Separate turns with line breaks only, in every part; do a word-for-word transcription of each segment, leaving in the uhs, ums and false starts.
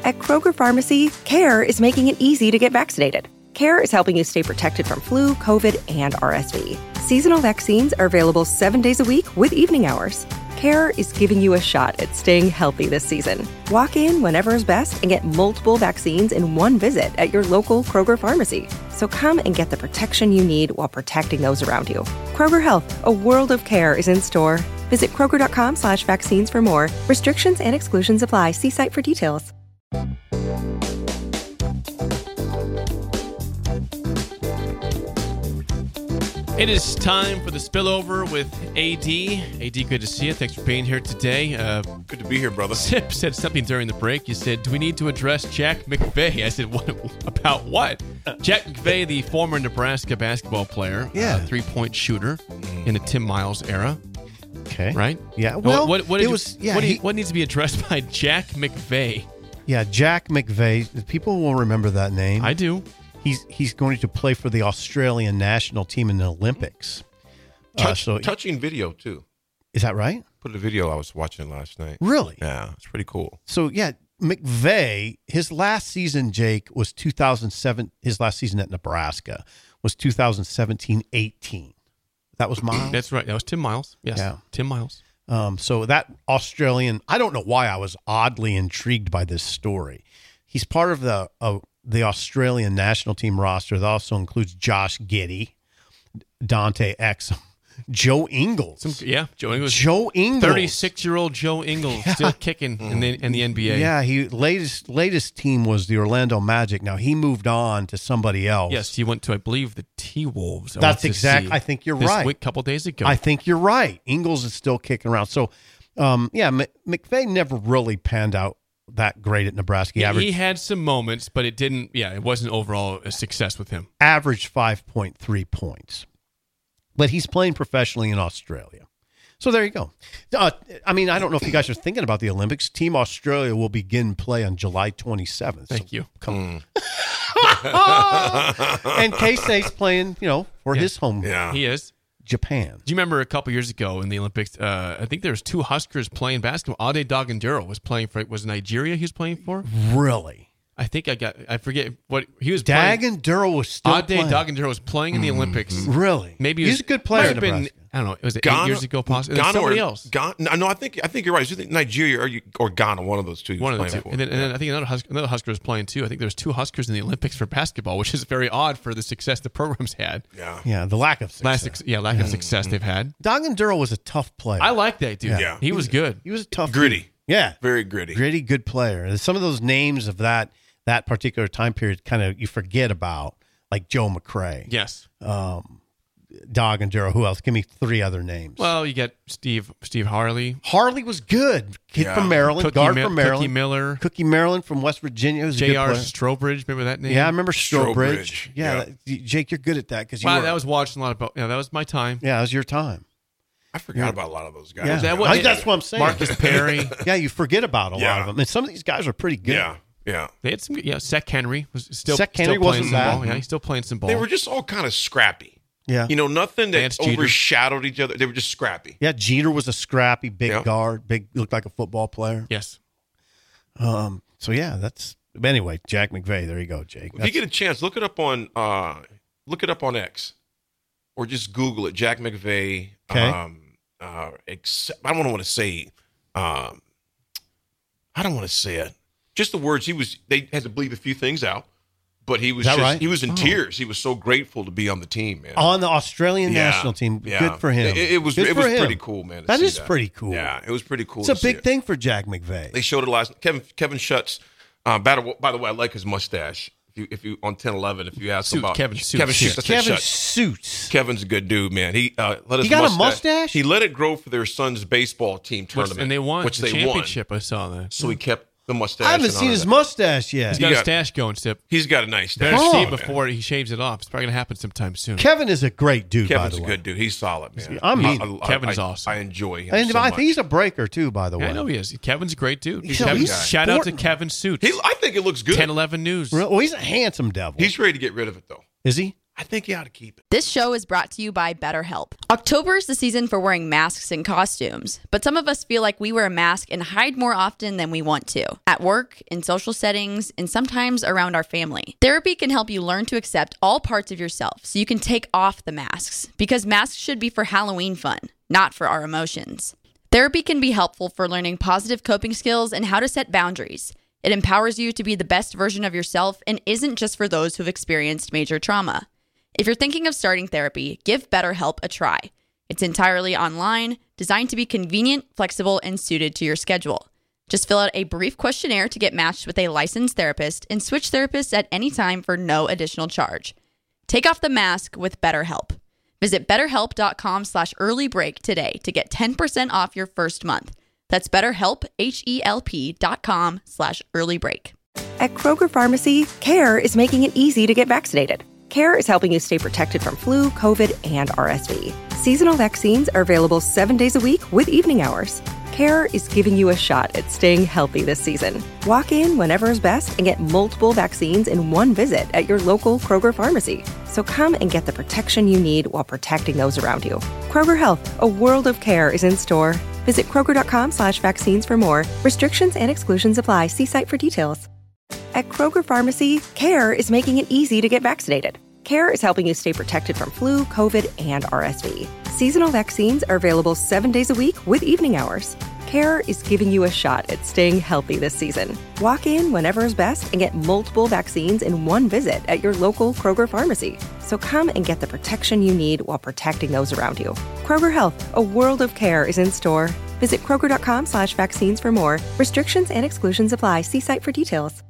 At Kroger Pharmacy, CARE is making it easy to get vaccinated. CARE is helping you stay protected from flu, COVID, and R S V. Seasonal vaccines are available seven days a week with evening hours. CARE is giving you a shot at staying healthy this season. Walk in whenever is best and get multiple vaccines in one visit at your local Kroger Pharmacy. So come and get the protection you need while protecting those around you. Kroger Health, a world of care is in store. Visit Kroger.com slash vaccines for more. Restrictions and exclusions apply. See site for details.
It is time for the spillover with A D. A D, good to see you. Thanks for being here today. Uh,
good to be here, brother.
Sip said something during the break. You said, do we need to address Jack McVay? I said, what about what? Jack McVay, the former Nebraska basketball player,
yeah.
uh, three-point shooter in the Tim Miles era.
Okay.
Right?
Yeah. Well,
what, what,
it
you,
was, yeah,
what,
he,
you, what needs to be addressed by Jack McVay?
Yeah, Jack McVay. People will remember that name.
I do.
He's he's going to play for the Australian national team in the Olympics.
Touch,
uh, so,
touching video, too.
Is that right?
Put a video I was watching last night.
Really?
Yeah, it's pretty cool.
So, yeah, McVay, his last season, Jake, was two thousand seven. His last season at Nebraska was two thousand seventeen eighteen. That was Miles?
That's right. That was Tim Miles. Yes,
yeah.
Tim Miles.
Um, so that Australian, I don't know why I was oddly intrigued by this story. He's part of the uh, the Australian national team roster that also includes Josh Giddey, Dante Exum, Joe Ingles.
Some, yeah, Joe Ingles.
Joe Ingles.
thirty-six-year-old Joe Ingles
yeah.
still kicking in the in the N B A.
Yeah, he latest latest team was the Orlando Magic. Now he moved on to somebody else.
Yes, he went to, I believe, the T-Wolves. I
That's exact. I think you're
this
right.
Week, couple days ago.
I think you're right. Ingles is still kicking around. So, um, yeah, M- McVay never really panned out that great at Nebraska. He,
he,
averaged,
he had some moments, but it didn't. Yeah, it wasn't overall a success with him.
Averaged five point three points, but he's playing professionally in Australia. So there you go. Uh, I mean, I don't know if you guys are thinking about the Olympics. Team Australia will begin play on July twenty-seventh.
Thank
so
you.
Come on. And K-State's playing, you know, for
yeah.
his home.
Yeah,
he is.
Japan.
Do you remember a couple years ago in the Olympics? Uh, I think there was two Huskers playing basketball. Ade Daganduro was playing for. Was it Nigeria he was playing for?
Really?
I think I got. I forget what he was.
Daganduro was still
Ade
playing.
Daganduro was playing in the Olympics.
Really?
Maybe
he's
was,
a good player.
Might have been. I don't know. It was
Ghana,
eight years ago, possibly.
Ghana
somebody
or,
else.
Ghana, no, I think I think you're right. It's Nigeria or, you, or Ghana, one of those two.
One of the two.
For.
And then, and then I think another Husker, another Husker was playing too. I think there's two Huskers in the Olympics for basketball, which is very odd for the success the program's had.
Yeah,
yeah, the lack of success.
Last, yeah, lack of success they've had.
Daganduro was a tough player.
I like that dude.
Yeah,
yeah. he was good.
He was a tough,
gritty.
Dude. Yeah,
very gritty,
gritty, good player. And some of those names of that that particular time period, kind of you forget about, like Joe McRae.
Yes.
Um, Daganduro. Who else? Give me three other names.
Well, you get Steve Steve Harley.
Harley was good. Kid
Yeah.
from Maryland.
Cookie
guard
Mi-
from Maryland.
Cookie Miller.
Cookie Maryland from West Virginia. Was a
J
good
R
player.
Strobridge. Remember that name?
Yeah, I remember Strobridge.
Strobridge.
Yeah,
Yeah.
that- Jake, you're good at that because you
Wow,
were,
that was watching a lot about. Yeah, that was my time.
yeah, that was your time.
I forgot about a lot of those guys.
Yeah,
that what-
I- that's what I'm saying.
Marcus Perry.
Yeah, you forget about a
Yeah.
lot of them, and some of these guys are pretty good.
Yeah, yeah.
They had some. Yeah, Sec Henry was still.
Sec Henry
still playing
wasn't
some
bad.
ball. Yeah, he's still playing some ball.
They were just all kind of scrappy.
Yeah,
You know, nothing that
Lance Jeter.
overshadowed each other. They were just scrappy.
yeah. Jeter was a scrappy big
Yeah.
guard, big looked like a football player.
yes.
Um. So yeah, that's. But anyway, Jack McVay. There you go, Jake.
If you get a chance, look it up on uh, look it up on X, or just Google it. Jack McVay.
Okay.
Um, uh, except, I don't want to say. Um, I don't want to say it. Just the words. He was. They had to bleep a few things out, but he was
Is that
just.
right?
He was in
Oh.
tears. He was so grateful to be on the team, man.
on the Australian
Yeah,
national team.
yeah.
Good for him.
It, it was.
Good
it
for
was
him.
pretty cool, man. to
That
see
is pretty cool.
Yeah, it was pretty cool.
It's a
to see
big
it.
thing for Jack McVay.
They showed it last. Kevin Kevin Schutz. Uh, by, the, by the way, I like his mustache. If you if you on ten eleven, if you ask
Suits,
about
Kevin Suits.
Kevin Schutz, I said
Kevin
Schutz.
Suits.
Kevin's a good dude, man. He uh, let his
He got a
mustache,
mustache?
He let it grow for their son's baseball team
Which,
tournament,
and they won
which
the
they
championship. I saw that.
won. So he kept the mustache.
I haven't
and
seen
all
his
that.
mustache yet.
He's got
He
a
got-
stash going, Stip.
He's got a nice
Better
stash.
see
Oh,
it before he shaves it off. It's probably going to happen sometime soon.
Kevin is a great dude.
Kevin's
by
a
the way.
good dude. He's solid, man.
I mean,
Kevin is
I,
awesome.
I enjoy him
And
so
I
much.
think he's a breaker too. By the way,
Yeah, I know he is. Kevin's a great dude.
He's-
Kevin,
he's
shout out to
sporting.
Kevin Suits.
He, I think it looks good.
ten eleven News.
Well, he's a handsome devil.
He's ready to get rid of it, though.
Is he?
I think you ought to keep it.
This show is brought to you by BetterHelp. October is the season for wearing masks and costumes, but some of us feel like we wear a mask and hide more often than we want to. At work, in social settings, and sometimes around our family. Therapy can help you learn to accept all parts of yourself so you can take off the masks, because masks should be for Halloween fun, not for our emotions. Therapy can be helpful for learning positive coping skills and how to set boundaries. It empowers you to be the best version of yourself and isn't just for those who've experienced major trauma. If you're thinking of starting therapy, give BetterHelp a try. It's entirely online, designed to be convenient, flexible, and suited to your schedule. Just fill out a brief questionnaire to get matched with a licensed therapist and switch therapists at any time for no additional charge. Take off the mask with BetterHelp. Visit betterhelp.com slash early break today to get ten percent off your first month. That's BetterHelp, H-E-L-P dot com slash early break.
At Kroger Pharmacy, CARE is making it easy to get vaccinated. CARE is helping you stay protected from flu, COVID, and R S V. Seasonal vaccines are available seven days a week with evening hours. CARE is giving you a shot at staying healthy this season. Walk in whenever is best and get multiple vaccines in one visit at your local Kroger Pharmacy. So come and get the protection you need while protecting those around you. Kroger Health, a world of care, is in store. Visit Kroger.com slash vaccines for more. Restrictions and exclusions apply. See site for details. At Kroger Pharmacy, CARE is making it easy to get vaccinated. CARE is helping you stay protected from flu, COVID, and R S V. Seasonal vaccines are available seven days a week with evening hours. CARE is giving you a shot at staying healthy this season. Walk in whenever is best and get multiple vaccines in one visit at your local Kroger Pharmacy. So come and get the protection you need while protecting those around you. Kroger Health, a world of care, is in store. Visit Kroger.com slash vaccines for more. Restrictions and exclusions apply. See site for details.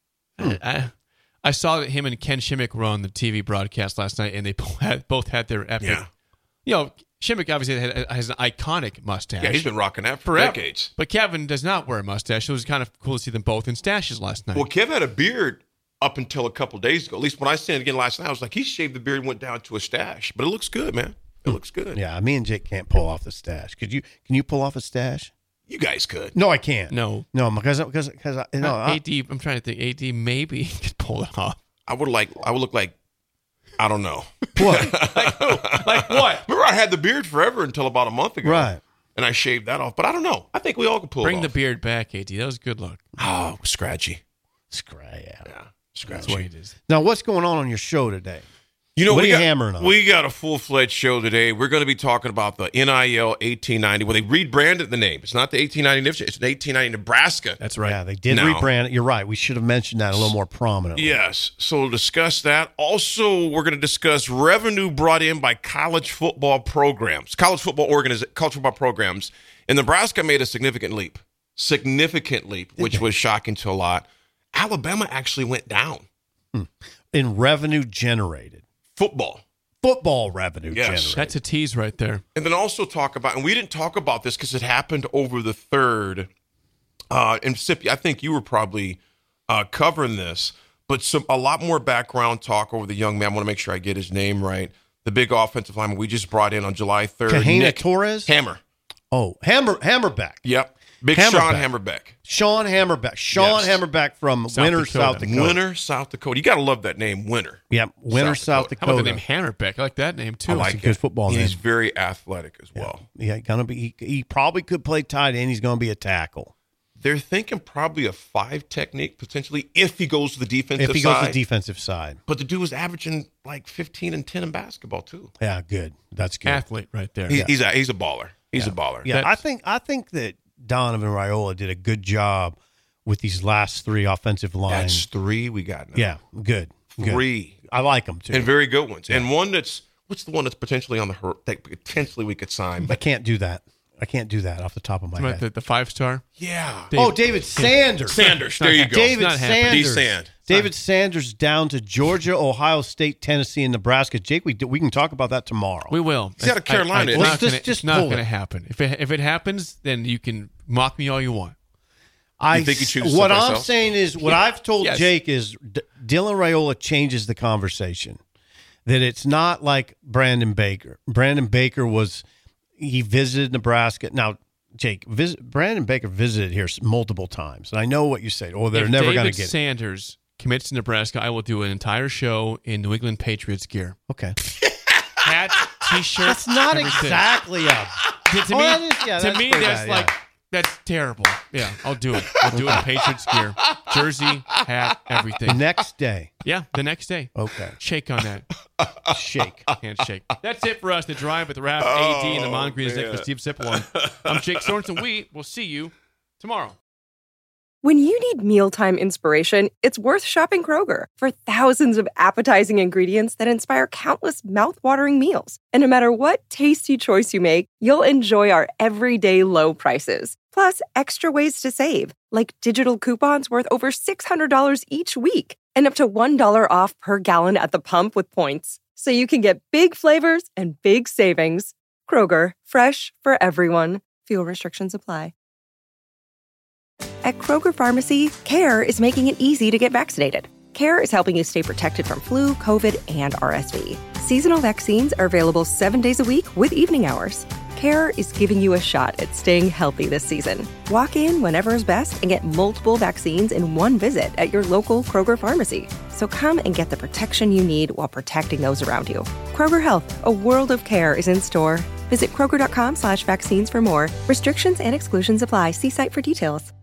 I, I saw that him and Ken Shimmick were on the T V broadcast last night, and they both had, both had their epic.
Yeah.
You know, Shimmick obviously had, has an iconic mustache.
Yeah, he's been rocking that for
forever.
decades.
But Kevin does not wear a mustache. So it was kind of cool to see them both in stashes last night.
Well, Kev had a beard up until a couple days ago. At least when I seen it again last night, I was like, he shaved the beard and went down to a stash. But it looks good, man. It looks good.
Yeah, me and Jake can't pull off the stash. Could you? Can you pull off a stash?
You guys could.
No, I can't.
No.
No, because because because I- no.
Uh,
I-
A D, I'm trying to think. A D maybe could pull it off.
I would like. I would look like. I don't know.
What?
Like what?
Remember, I had the beard forever until about a month ago.
Right.
And I shaved that off. But I don't know. I think we all could pull
Bring
it
the
off.
beard back, A D. That was good luck.
Oh, scratchy.
Scry, yeah.
Yeah,
That's
scratchy.
what it is.
Now, what's going on on your show today?
You know,
What
we
are you
got,
hammering on?
We got a full-fledged show today. We're going to be talking about the N I L eighteen ninety. Well, they rebranded the name. It's not the eighteen ninety Nipsey. It's an eighteen ninety Nebraska.
That's right.
Yeah, they did
Now-
rebrand it. You're right. We should have mentioned that a little more prominently.
Yes. So we'll discuss that. Also, we're going to discuss revenue brought in by college football programs, college football organiz- college football programs. And Nebraska made a significant leap, significant leap, which was shocking to a lot. Alabama actually went down.
In revenue generated.
Football.
Football revenue
Yes.
generated.
That's a tease right there.
And then also talk about, and we didn't talk about this because it happened over the third. Uh, and Sippy, I think you were probably uh, covering this, but some a lot more background talk over the young man. I want to make sure I get his name right. The big offensive lineman we just brought in on July third.
Kahina
Nick
Torres?
Hammer.
Oh, Hammer Hammerback.
Yep. Big
Hammerback.
Sean Hammerbeck.
Sean Hammerback. Sean
Yes.
Hammerback from
South
Winter,
Dakota.
South Dakota.
Winter, South Dakota. You got to love that name, Winter.
Yep. Winter,
South
South
Dakota.
How about
Dakota.
the name Hammerbeck? I like that name too.
I like
a good
it.
football
He's
name.
very athletic as well.
Yeah, gonna be. He, he probably could play tight end. He's going to be a tackle
They're thinking probably a five technique potentially if he goes to the defensive
if he goes
side.
to the defensive side.
But the dude was averaging like fifteen and ten in basketball too.
Yeah, good. That's good.
Athlete right there.
He's, he's a he's a baller. He's a baller.
Yeah,
That's-
I think I think that Donovan Raiola did a good job with these last three offensive
That's
lines.
three we got now.
Yeah, good. good.
Three.
I like them too.
And very good ones. And one that's what's the one that's potentially on the her that potentially we could sign.
I
But
can't do that. I can't do that off the top of my
How about
head.
the, the five star?
yeah.
Dave-
Oh, David Sanders.
Sanders. There you go.
David
not happening.
D
Sanders.
Sand.
David Sanders down to Georgia, Ohio State, Tennessee, and Nebraska. Jake, we we can talk about that tomorrow.
We will.
He's out of Carolina.
I, I,
Well,
it's not
just-
gonna,
just
it's not
pull
going to
it.
happen. If it, if it happens, then you can mock me all you want.
I
You think he chooses
what
someplace
I'm
else?
saying is what I've told
Yes.
Jake is D- Dylan Raiola changes the conversation. That it's not like Brandon Baker. Brandon Baker was he visited Nebraska. Now, Jake, visit, Brandon Baker visited here multiple times, and I know what you say. Oh, they're
if
never going to
David
get it.
Sanders commits to Nebraska, I will do an entire show in New England Patriots gear.
Okay.
Hat, T-shirt.
That's not
everything.
exactly a.
To, to
Oh,
me,
that is- yeah,
to
that's
me,
pretty
that's
bad,
like
yeah.
that's terrible. Yeah, I'll do it. I'll do it in Patriots gear, jersey, hat, everything.
Next day.
Yeah, the next day.
Okay.
Shake on that.
Shake.
Handshake. That's it for us. The Drive with the Rap, A D, and the Mongreen Exec for Steve Sipple. I'm Jake Sorensen. We will see you tomorrow.
When you need mealtime inspiration, it's worth shopping Kroger for thousands of appetizing ingredients that inspire countless mouthwatering meals. And no matter what tasty choice you make, you'll enjoy our everyday low prices. Plus, extra ways to save, like digital coupons worth over six hundred dollars each week and up to one dollar off per gallon at the pump with points. So you can get big flavors and big savings. Kroger, fresh for everyone. Fuel restrictions apply. At Kroger Pharmacy, CARE is making it easy to get vaccinated. CARE is helping you stay protected from flu, COVID, and R S V. Seasonal vaccines are available seven days a week with evening hours. CARE is giving you a shot at staying healthy this season. Walk in whenever is best and get multiple vaccines in one visit at your local Kroger Pharmacy. So come and get the protection you need while protecting those around you. Kroger Health, a world of care is in store. Visit Kroger.com slash vaccines for more. Restrictions and exclusions apply. See site for details.